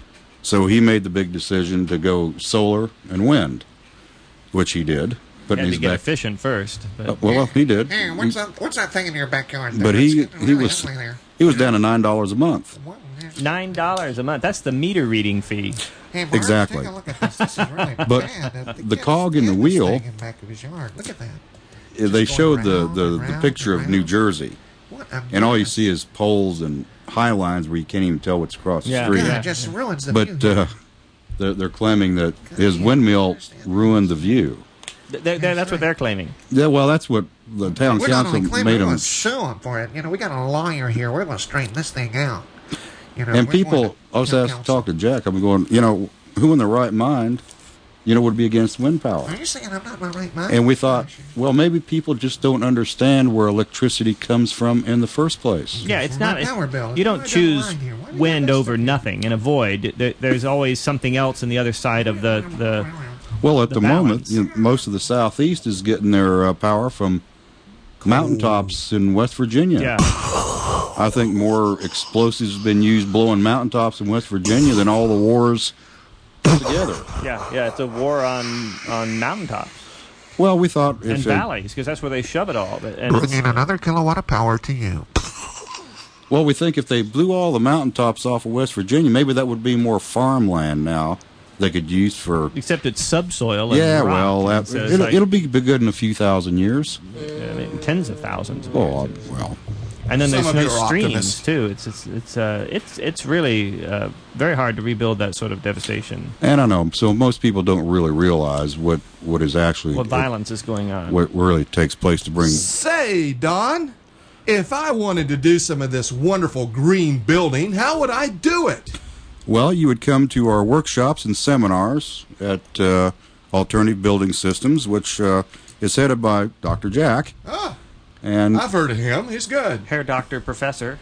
So he made the big decision to go solar and wind, which he did. But Had to he's get back. efficient first. But Uh, well, he did. Hey, what's that? What's that thing in your backyard? There? But he It's getting he really was ugly there. he was down to nine dollars a month. What? Nine dollars a month. That's the meter reading fee. Hey, Mark, Exactly. Take a look at this. This is really But bad. Uh, the kid cog in the did this wheel- thing in back of his yard. Look at that. They going showed the, round the, and the round picture and of New round. Jersey, What a and all you mess. see is poles and high lines where you can't even tell what's across the Yeah, street. Yeah, yeah. it just ruins the But view. uh, they're, they're claiming that his windmill ruined the view. Th- they're- they're- that's what they're claiming. Yeah, well, that's what the town We're not council only claiming, made we're them. going to sue him for it. You know, we got a lawyer here. We're going to straighten this thing out. You know, And we're going people, to I was town asked to council. talk to Jack. I'm going, you know, who in their right mind, you know, would be against wind power? Are you saying I'm not in my right mind? And we thought, Gosh. well, maybe people just don't understand where electricity comes from in the first place. Yeah, it's My not. it's- power bill. you don't Why do I choose line here? Why do you wind have this over thing? nothing and avoid. There, there's always something else on the other side of the the. Well, at The the, moment, balance. you know, most of the southeast is getting their uh, power from mountaintops in West Virginia. Yeah, I think more explosives have been used blowing mountaintops in West Virginia than all the wars put together. yeah, yeah. It's a war on on mountaintops Well, we thought and if it, valleys because that's where they shove it all. But- And it's- Bringing another kilowatt of power to you. well, we think if they blew all the mountaintops off of West Virginia, maybe that would be more farmland now they could use for. except it's subsoil. And Yeah, rock, well, and that, so it's it'll, like, it'll be good in a few thousand years. I mean, tens of thousands. Of Oh, years. well. And then Some there's of no you are streams optimists. too. It's it's it's uh it's it's really uh, very hard to rebuild that sort of devastation. And I know, so most people don't really realize what, what is actually What violence is going on? what really takes place to bring. Say, Don, if I wanted to do some of this wonderful green building, how would I do it? Well, you would come to our workshops and seminars at uh, Alternative Building Systems, which uh, is headed by Doctor Jack. Ah, and I've heard of him. He's good. Hair doctor, professor.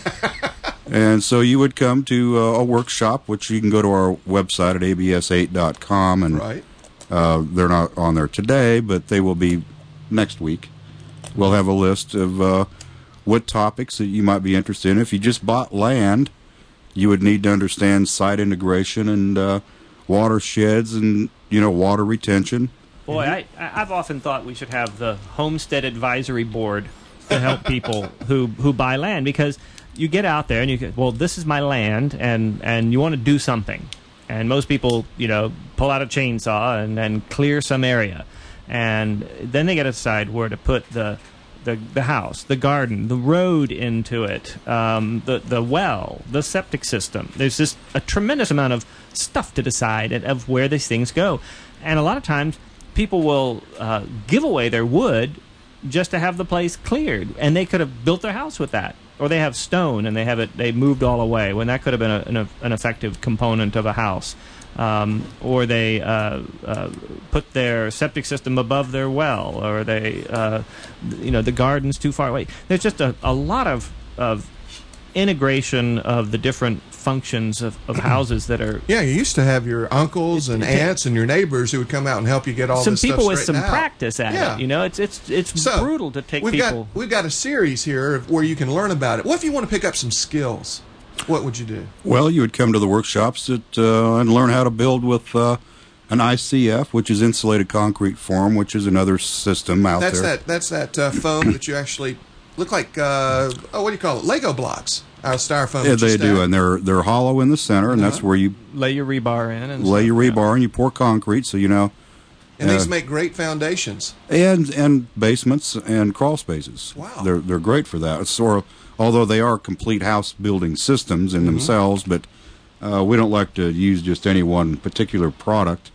And so you would come to uh, a workshop, which you can go to our website at A B S eight dot com. And Right. uh, they're not on there today, but they will be next week. We'll have a list of uh, what topics that you might be interested in. If you just bought land, you would need to understand site integration and uh, watersheds and, you know, water retention. Boy, I, I- I've often thought we should have the Homestead Advisory Board to help people who, who buy land, because you get out there and you get, well, this is my land, and, and you want to do something. And most people, you know, pull out a chainsaw and, and clear some area. And then they got to decide where to put the, the, the house, the garden, the road into it, um, the, the well, the septic system. There's just a tremendous amount of stuff to decide and of where these things go. And a lot of times people will uh, give away their wood just to have the place cleared, and they could have built their house with that, or they have stone and they have it they moved all away when that could have been a, an, an effective component of a house, um, or they uh, uh, put their septic system above their well, or they uh, you know the garden's too far away. There's just a, a lot of of integration of the different functions of, of houses that are. Yeah, you used to have your uncles and It- it- aunts and your neighbors who would come out and help you get all some this people stuff with some straightened out. practice at Yeah. it. You know, it's it's it's So, brutal to take we've people. Got, we've got a series here of where you can learn about it. What if you want to pick up some skills? What would you do? Well, you would come to the workshops that, uh, and learn how to build with uh, an I C F, which is insulated concrete form, which is another system out That's there. that. That's that uh, foam that you actually look like. Uh, oh, what do you call it? Lego blocks out of styrofoam. Yeah, that you they do, stack. and they're they're hollow in the center, and that's Uh-huh. where you lay your rebar in and lay stuff, your yeah. rebar and you pour concrete, so you know, And uh, these make great foundations. and and basements and crawl spaces. Wow. they're they're great for that. It's sort of, although they are complete house building systems in Mm-hmm. themselves, but uh, we don't like to use just any one particular product.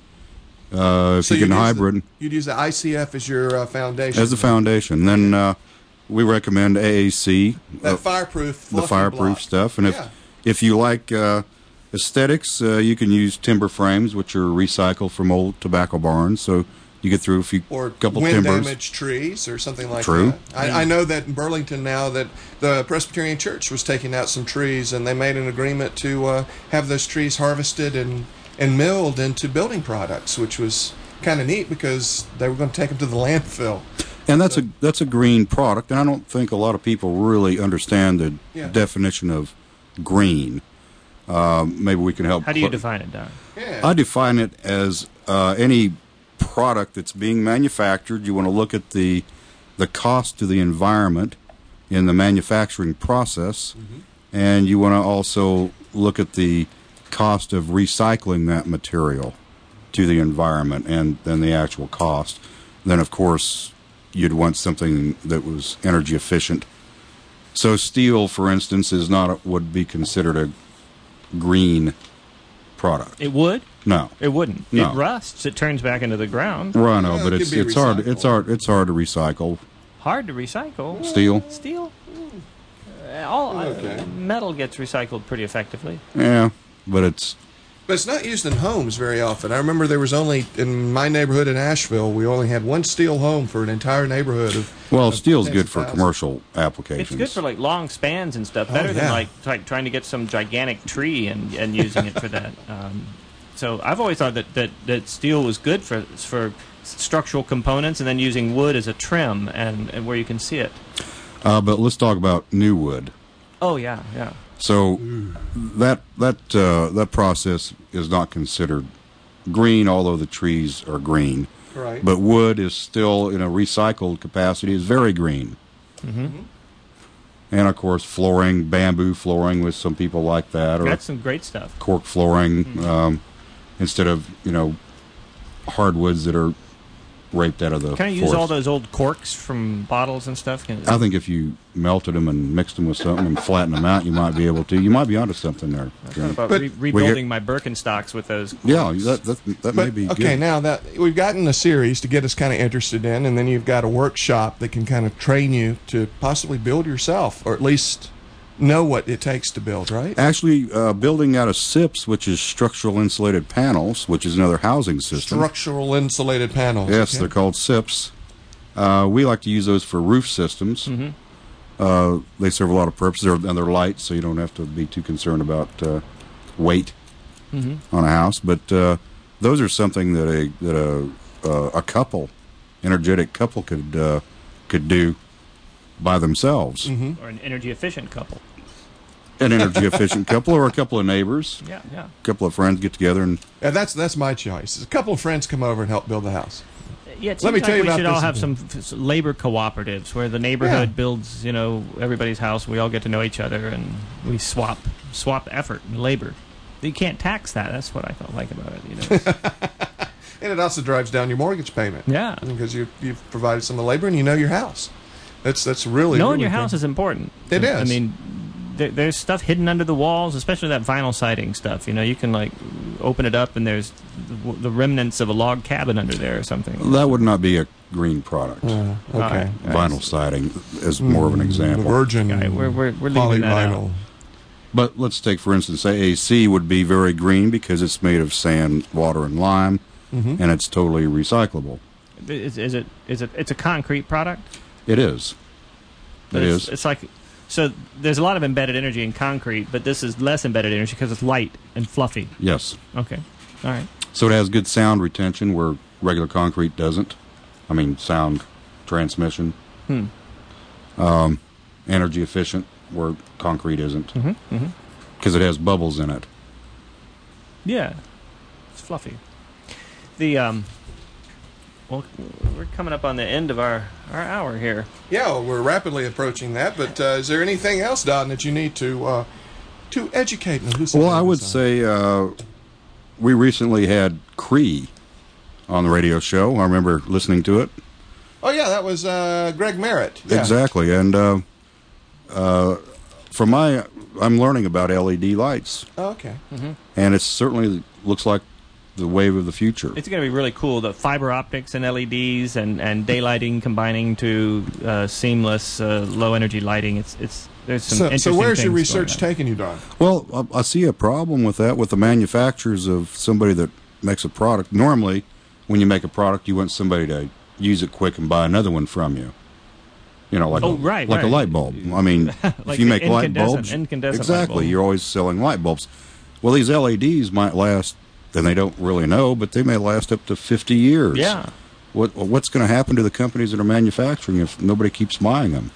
Uh, if So you you'd can use hybrid. The, you'd use the I C F as your uh, foundation. As a foundation. Then uh, we recommend A A C, That uh, fireproof. the fluffy fireproof block. stuff. And if Yeah. if you like uh, aesthetics, uh, you can use timber frames, which are recycled from old tobacco barns. So you get through a few Or couple wind timbers. damaged trees or something like True. that. I, I know that in Burlington now that the Presbyterian Church was taking out some trees, and they made an agreement to uh, have those trees harvested and, and milled into building products, which was kind of neat because they were going to take them to the landfill. And that's a that's a green product, and I don't think a lot of people really understand the Yeah. definition of green. Um, maybe we can help. How do you cl- define it, Don? Yeah. I define it as uh, any product that's being manufactured. You want to look at the the cost to the environment in the manufacturing process, Mm-hmm. and you want to also look at the cost of recycling that material to the environment, and then the actual cost. Then, of course, you'd want something that was energy efficient. So, steel, for instance, is not would be considered a green product. It would? No. It wouldn't. No. It rusts. It turns back into the ground. Well, no, Well, but it it's could be it's hard recycled. it's hard it's hard to recycle Hard to recycle. steel. Steel? Uh, All uh, Okay. metal gets recycled pretty effectively. Yeah, but it's But it's not used in homes very often. I remember there was only, in my neighborhood in Asheville, we only had one steel home for an entire neighborhood of. well, of steel's tens good of for thousands. commercial applications. It's good for like long spans and stuff. Oh, Better yeah. than like try, trying to get some gigantic tree and, and using it for that. Um, so I've always thought that, that, that steel was good for for structural components, and then using wood as a trim and, and where you can see it. Uh, but let's talk about new wood. Oh yeah, yeah. So that that uh, that process is not considered green, although the trees are green. Right. But wood is still in a recycled capacity is very green. Mm-hmm. And of course, flooring, bamboo flooring, with some people like that, or That's some great stuff. cork flooring, um, instead of you know hardwoods that are raped out of the Can I use forest. all those old corks from bottles and stuff? Can, I think if you melted them and mixed them with something and flattened them out, you might be able to. You might be onto something there. I thought about But- re- We rebuilding get- my Birkenstocks with those. Yeah, that that, that may But, be okay, good. now that we've gotten a series to get us kind of interested in, and then you've got a workshop that can kind of train you to possibly build yourself, or at least know what it takes to build, right? Actually, uh, building out of S I Ps, which is structural insulated panels, which is another housing system. Structural insulated panels. Yes, okay. they're called S I Ps. Uh, we like to use those for roof systems. Mm-hmm. Uh, they serve a lot of purposes, they're, and they're light, so you don't have to be too concerned about uh, weight Mm-hmm. on a house. But uh, those are something that a that a uh, a couple, energetic couple, could uh, could do by themselves. Mm-hmm. Or an energy efficient couple. An energy efficient couple, or a couple of neighbors, Yeah, yeah. a couple of friends get together and Yeah, that's that's my choice. A couple of friends come over and help build the house. Yeah, it Let me seems tell like you we about should all this have some again. f- s- labor cooperatives where the neighborhood Yeah. builds, you know, everybody's house. We all get to know each other, and we swap swap effort and labor. You can't tax that. That's what I felt like about it. You know. And it also drives down your mortgage payment. Yeah. Because you you've provided some of the labor and you know your house. That's that's really Knowing really your house good. is important. It I is. mean, there, there's stuff hidden under the walls, especially that vinyl siding stuff. You know, you can like open it up and there's the, the remnants of a log cabin under there or something. that would not be a green product. Uh, okay. All right. Vinyl siding is more of an The example. virgin Okay, we're we're, we're leaving that polyvinyl. out. But let's take, for instance, A A C would be very green because it's made of sand, water, and lime, Mhm. and it's totally recyclable. Is, is it is it it's a concrete product? It is. But It it's, is. It's like, so there's a lot of embedded energy in concrete, but this is less embedded energy because it's light and fluffy. Yes. Okay. All right. So it has good sound retention where regular concrete doesn't. I mean, sound transmission. Hmm. Um, energy efficient where concrete isn't. Mm-hmm. Mm-hmm. Because it has bubbles in it. Yeah. It's fluffy. The, um, well, we're coming up on the end of our, our hour here. Yeah, well, we're rapidly approaching that. But uh, is there anything else, Don, that you need to uh, to educate and elucidate? Well, I would us on? say uh, we recently had Cree on the radio show. I remember listening to it. Oh yeah, that was uh, Greg Merritt. Yeah. Exactly. And uh, uh, from my, I'm learning about L E D lights. Oh, okay. And it certainly looks like the wave of the future. It's going to be really cool. The fiber optics and L E Ds and, and daylighting combining to uh, seamless uh, low energy lighting. It's it's there's some So, interesting so where's your things going research on. taking you, Don? Well, I, I see a problem with that with the manufacturers of somebody that makes a product. Normally, when you make a product, you want somebody to use it quick and buy another one from you. You know, like Oh, a, right, like a right. light bulb. I mean, Like if you the make light incandescent- bulbs, incandescent light exactly, bulb. you're always selling light bulbs. Well, these L E Ds might last, and they don't really know, but they may last up to fifty years. Yeah. What what's going to happen to the companies that are manufacturing if nobody keeps buying them?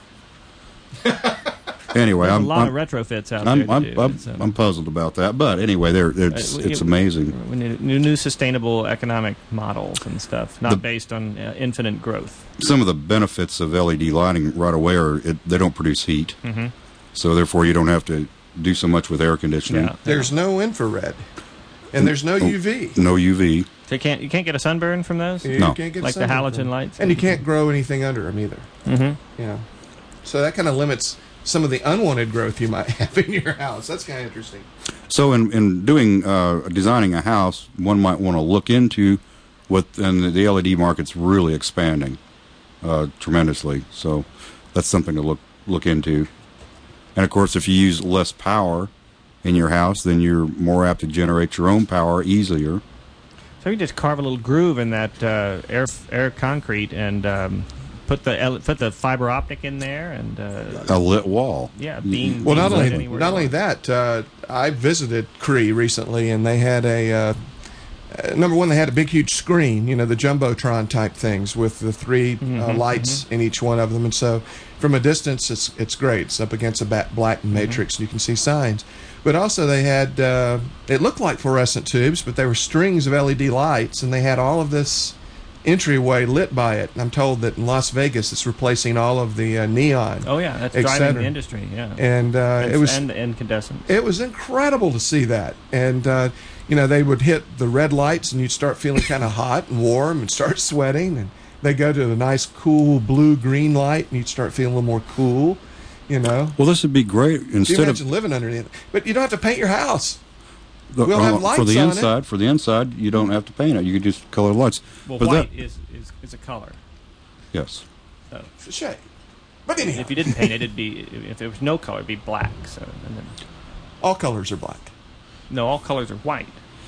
Anyway, There's I'm a lot I'm, of retrofits out I'm, there. I'm, to do. I'm, It's, uh, I'm puzzled about that. But anyway, there it's Uh, it's we- amazing. We need new, new sustainable economic models and stuff, not The- based on uh, infinite growth. Some of the benefits of L E D lighting right away are it, they don't produce heat, Mm-hmm. so therefore you don't have to do so much with air conditioning. Yeah. There's no infrared, and there's no Oh, U V. No U V. So you can't you can't get a sunburn from those, You No. can't get like the sunburn halogen from it. lights, and you can't grow anything under them either. Mm-hmm. Yeah. So that kind of limits some of the unwanted growth you might have in your house. That's kind of interesting. So in in doing uh, designing a house, one might want to look into what, and the L E D market's really expanding uh, tremendously. So that's something to look look into. And of course, if you use less power in your house, then you're more apt to generate your own power easier. So you just carve a little groove in that uh, air air concrete and um, put the L- put the fiber optic in there and uh, A lit wall. yeah, beam. Well, beam not light only anywhere not you only want. that, uh, I visited Cree recently, and they had a uh, uh, number one. They had a big, huge screen, you know, the jumbotron type things with the three uh, lights in each one of them, and so from a distance, it's it's great. It's up against a bat- black matrix, and you can see signs. But also, they had uh, it looked like fluorescent tubes, but they were strings of L E D lights, and they had all of this entryway lit by it. And I'm told that in Las Vegas, it's replacing all of the uh, neon. Oh yeah, that's et driving cetera. the industry. Yeah, And uh, and, it was and incandescent. it was incredible to see that. And, uh, you know, they would hit the red lights and you'd start feeling kind of hot and warm and start sweating. And they go to a nice, cool blue-green light and you'd start feeling a little more cool, you know. Well, this would be great Can you instead of imagine living underneath it? But you don't have to paint your house. the, we'll have uh, lights for the on it. inside. For the inside, you don't have to paint it. You could just color lights. Well, But white that- is, is is a color. yes. So. It's a shade. But anyhow, If you didn't paint it, it'd be if there was no color, it'd be black. So and then, all colors are black. no, all colors are white.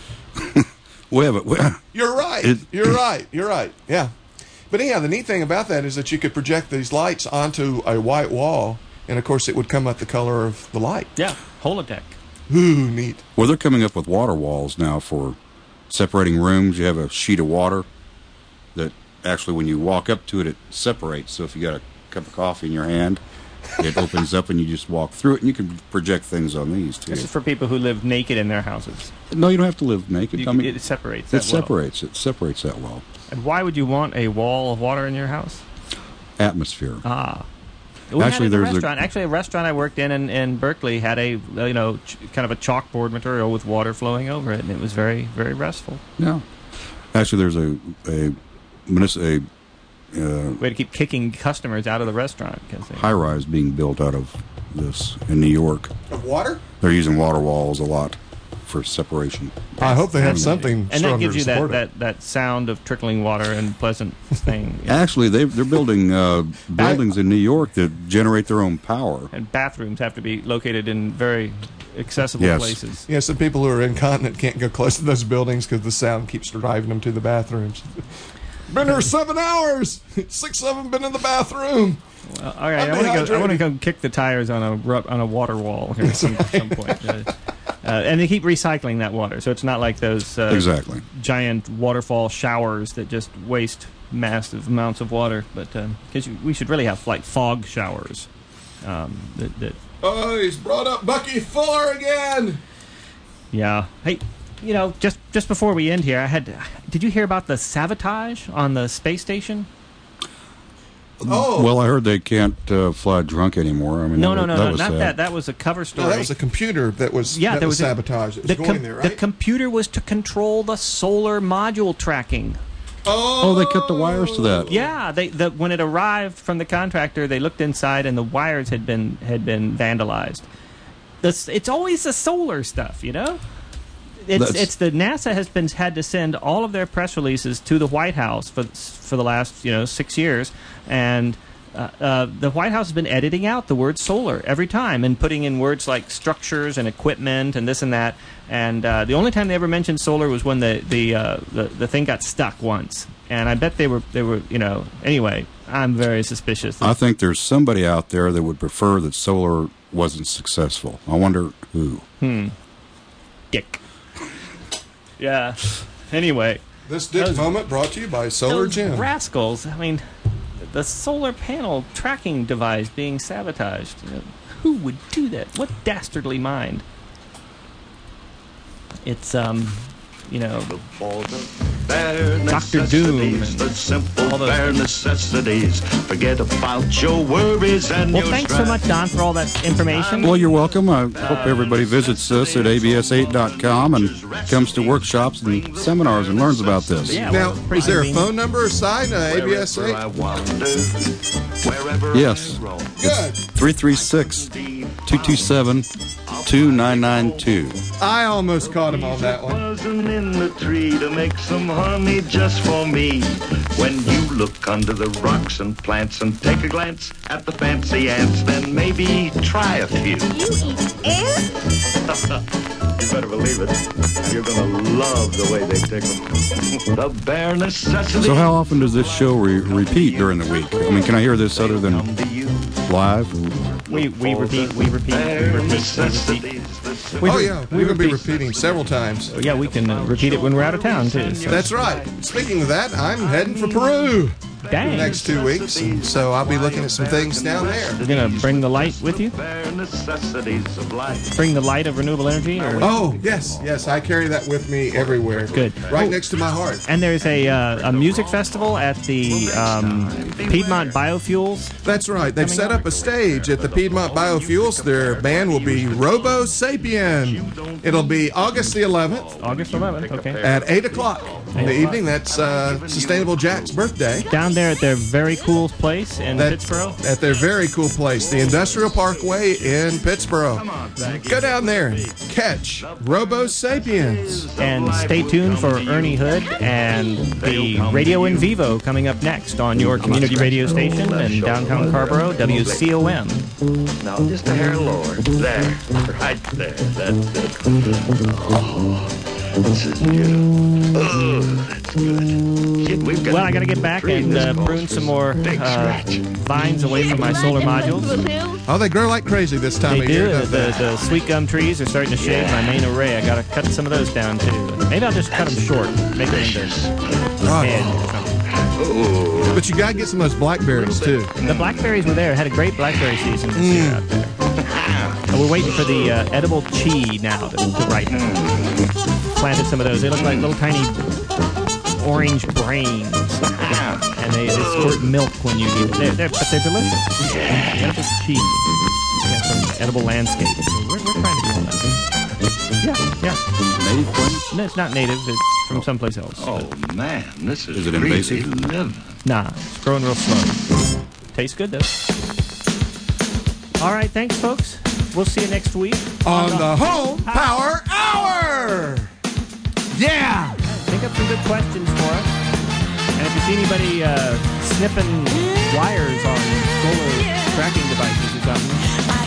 Well, but well, You're right. It- You're right. You're right. Yeah. But anyhow, the neat thing about that is that you could project these lights onto a white wall, and of course it would come out the color of the light. Yeah, holodeck. Ooh, neat. well, they're coming up with water walls now for separating rooms. You have a sheet of water that actually, when you walk up to it, it separates. So if you got a cup of coffee in your hand, it opens up and you just walk through it, and you can project things on these too. This is for people who live naked in their houses. No, you don't have to live naked. You, I mean, it separates. it That well. separates. It separates that well. And why would you want a wall of water in your house? Atmosphere. Ah. We Actually, had it at there's a a- restaurant. Actually, a restaurant I worked in in, in Berkeley had a uh, you know ch- kind of a chalkboard material with water flowing over it, and it was very very restful. Yeah. Actually, there's a a, munis- a uh, Way to keep kicking customers out of the restaurant because they, high rise being built out of this in New York. Of water? They're using water walls a lot for separation. I hope they have fascinating. something and that stronger gives to you that, support it. that, that sound of trickling water and pleasant thing. Actually, they they're building uh, buildings in New York that generate their own power. And bathrooms have to be located in very accessible Yes. places. Yes, the people who are incontinent can't go close to those buildings because the sound keeps driving them to the bathrooms. Been here seven hours. Six of them been in the bathroom. Well, all right, I'm I want to go. I want to dehydrated. go kick the tires on a ru- on a water wall here at some, some point. Uh, uh, and they keep recycling that water, so it's not like those uh, Exactly. giant waterfall showers that just waste massive amounts of water. But because we should really have like fog showers. Um, that, that Oh, he's brought up Bucky Fuller again. yeah. Hey, you know, just just before we end here, I had. Did you hear about the sabotage on the space station? Oh, Well, I heard they can't uh, fly drunk anymore. I mean, No, that no, was, no, that no, was not sad. that. That was a cover story. no, that was a computer that was Yeah, that there was, was a- sabotage. It was the, going com- there, the right? computer was to control the solar module tracking. Oh, they cut the wires to that. Yeah, they the, when it arrived from the contractor, they looked inside and the wires had been had been vandalized. This, it's always the solar stuff, you know. It's That's- it's the NASA has been had to send all of their press releases to the White House for for the last you know six years, and uh, uh, the White House has been editing out the word solar every time and putting in words like structures and equipment and this and that. And uh, the only time they ever mentioned solar was when the the, uh, the the thing got stuck once. And I bet they were they were you know anyway. I'm very suspicious. I think there's somebody out there that would prefer that solar wasn't successful. I wonder who. Hmm. Dick. Yeah. Anyway. This Dick Those- moment brought to you by Solar Those Jim. rascals. I mean, the solar panel tracking device being sabotaged. You know, who would do that? What dastardly mind? It's, um, you know, Doctor Doom and The simple all those bare things. necessities. Forget about your worries and well, your thanks so strife. much, Don, for all that information. Well, you're welcome. I hope everybody visits us at A B S eight dot com and comes to workshops and seminars and learns about this. Yeah, Now, well, pretty is there a convenient. phone number assigned to A B S Wherever I eight? wander, wherever Yes. I roam. Good. three three six, two two seven, two nine nine two. I almost caught him on that one. Wasn't in the tree to make some honey just for me. When you look under the rocks and plants and take a glance at the fancy ants, then maybe try a few. You eat ants? You better believe it. You're gonna love the way they tickle. The bare necessities. So how often does this show re- repeat during the week? I mean, can I hear this other than come to you? live? We, we repeat, we repeat, we Bare repeat, we repeat. necessities. The simple Oh, re- yeah. we We're going to be repeat. repeating several times. Yeah, we can uh, repeat it when we're out of town, too. So. That's right. Speaking of that, I'm heading for Peru Dang. the next two weeks, and so I'll be looking at some things down there. You're going to bring the light with you? bare necessities of life. Bring the light of renewable energy? Or? Oh, yes, yes. I carry that with me everywhere. Good. Right next to my heart. And there's a uh, a music festival at the um, Piedmont Biofuels. That's right. They've set up a stage at the Piedmont Biofuels. Their band will be Robo Sapien. It'll be August the eleventh August eleventh, okay. at eight o'clock in the evening. That's uh, Sustainable Jack's birthday. Down down there at their very cool place in That- Pittsburgh. At their very cool place, the Industrial Parkway in Pittsburgh. Go down there and catch Robo Sapiens. And stay tuned for Ernie Hood and the Radio in Vivo coming up next on your community radio station in downtown Carrboro, W C O M. Now, just a hair lower. There. Right there. That's it. Oh, this is beautiful. Oh, that's good. Kid, we've got Well, I got to get back three in and this uh, box. prune some more Big uh, scratch. vines away from my solar modules. Oh, they grow like crazy this time They of year. do. don't The, they? the sweet gum trees are starting to shade my main array. I got to cut some of those down too. Maybe I'll just cut them short, make them into Oh. head or something. But you got to get some of those blackberries, too. The blackberries were there. Had a great blackberry season this year out there. And we're waiting for the uh, edible chi now to, to ripen. Planted some of those. They look like little tiny orange brains, and they, they squirt milk when you eat it. They're, they're, but they're delicious. Edible chi. Yeah, from edible landscape. So we're, we're trying to do that. Yeah, yeah. Native plant? No, it's not native. It's from someplace else. Oh, man, this is, Is it really invasive? living. Nah, it's growing real slow. Tastes good though. All right, thanks, folks. We'll see you next week On the Home Power Hour! Yeah! Think up some good questions for us. And if you see anybody uh, snipping wires on solar tracking devices or something,